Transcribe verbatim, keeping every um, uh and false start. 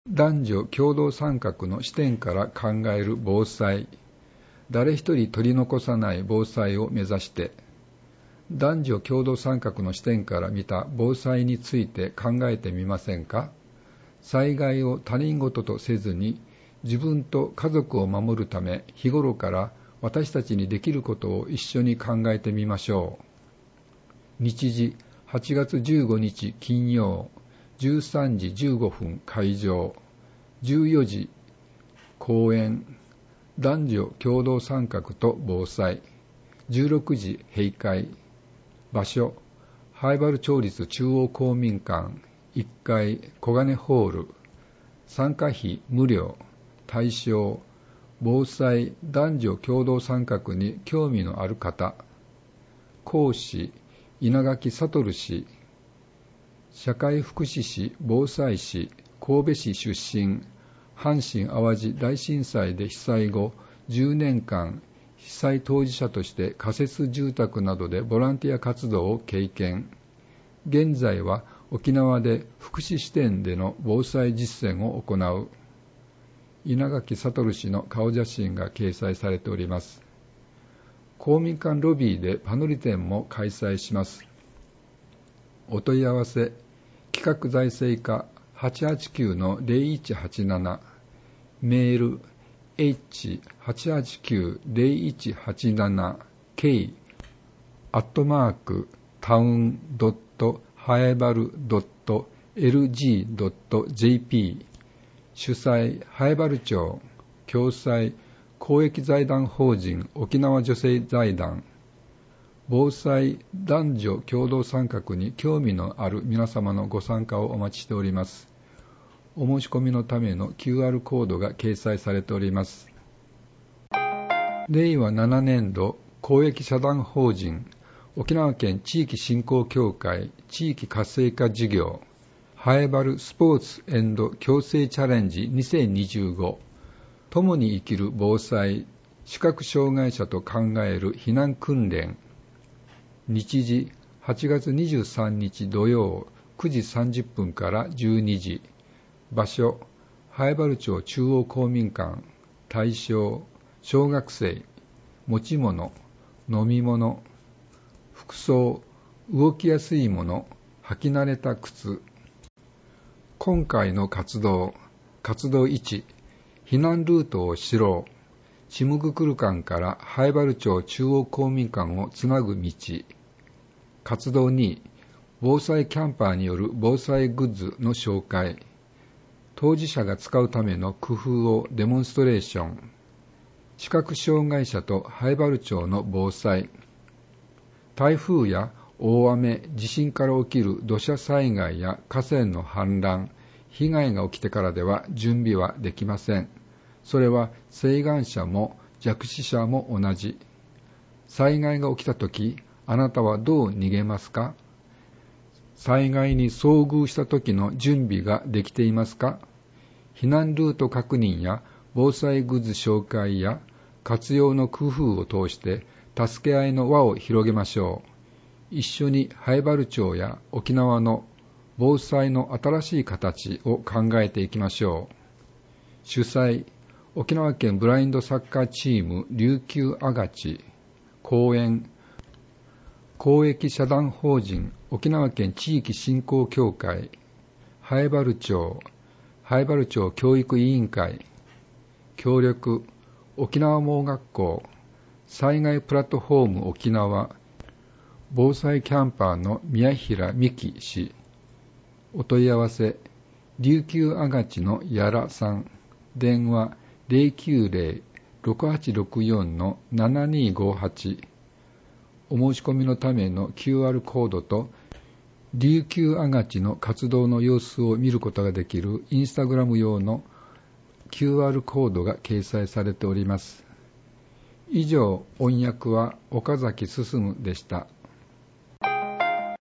男女共同参画の視点から考える防災、誰一人取り残さない防災を目指して、男女共同参画の視点から見た防災について考えてみませんか。災害を他人事とせずに、自分と家族を守るため、日頃から私たちにできることを一緒に考えてみましょう。日時はちがつじゅうごにち金曜、じゅうさんじじゅうごふん会場、じゅうよじ講演、男女共同参画と防災、じゅうろくじ閉会、場所、灰原町立中央公民館いっかい小金ホール、参加費無料、対象、防災男女共同参画に興味のある方、講師、稲垣悟氏、社会福祉士、防災士、神戸市出身、阪神・淡路大震災で被災後じゅうねんかん、被災当事者として仮設住宅などでボランティア活動を経験。現在は沖縄で福祉視点での防災実践を行う。稲垣悟氏の顔写真が掲載されております。公民館ロビーでパネル展も開催します。お問い合わせ、企画財政課 はちはちきゅうのゼロいちはちなな、メール エイチはちはちきゅうゼロいちはちななケー アットマークタウンドットハエバルドットエルジードットジェーピー 主催灰原町、共催公益財団法人沖縄女性財団。防災男女共同参画に興味のある皆様のご参加をお待ちしております。お申し込みのための キューアール コードが掲載されております。れいわななねんど公益社団法人沖縄県地域振興協会地域活性化事業ハエバルスポーツ&共生チャレンジにせんにじゅうご、共に生きる防災、視覚障害者と考える避難訓練。日時はちがつにじゅうさんにち土曜くじさんじゅっぷんからじゅうにじ、場所、灰原町中央公民館、対象、小学生、持ち物、飲み物、服装、動きやすいもの、履き慣れた靴。今回の活動、活動いち、避難ルートを知ろう。チムグクル館から灰原町中央公民館をつなぐ道。活動に、防災キャンパーによる防災グッズの紹介。当事者が使うための工夫をデモンストレーション。視覚障害者と灰原町の防災。台風や大雨、地震から起きる土砂災害や河川の氾濫、被害が起きてからでは準備はできません。それは晴眼者も弱視者も同じ。災害が起きたとき、あなたはどう逃げますか？災害に遭遇したときの準備ができていますか？避難ルート確認や防災グッズ紹介や活用の工夫を通して助け合いの輪を広げましょう。一緒に灰原町や沖縄の防災の新しい形を考えていきましょう。主催、沖縄県ブラインドサッカーチーム琉球アガチ。講演、公益社団法人沖縄県地域振興協会灰原町灰原町教育委員会。協力、沖縄盲学校災害プラットフォーム沖縄防災キャンパーの宮平美希氏。お問い合わせ、琉球アガチのやらさん。電話 ゼロきゅうゼロ ろくはちろくよん ななにごはち。お申し込みのための キューアール コードと、琉球アガチの活動の様子を見ることができるインスタグラム用の キューアール コードが掲載されております。以上、音訳は岡崎進でした。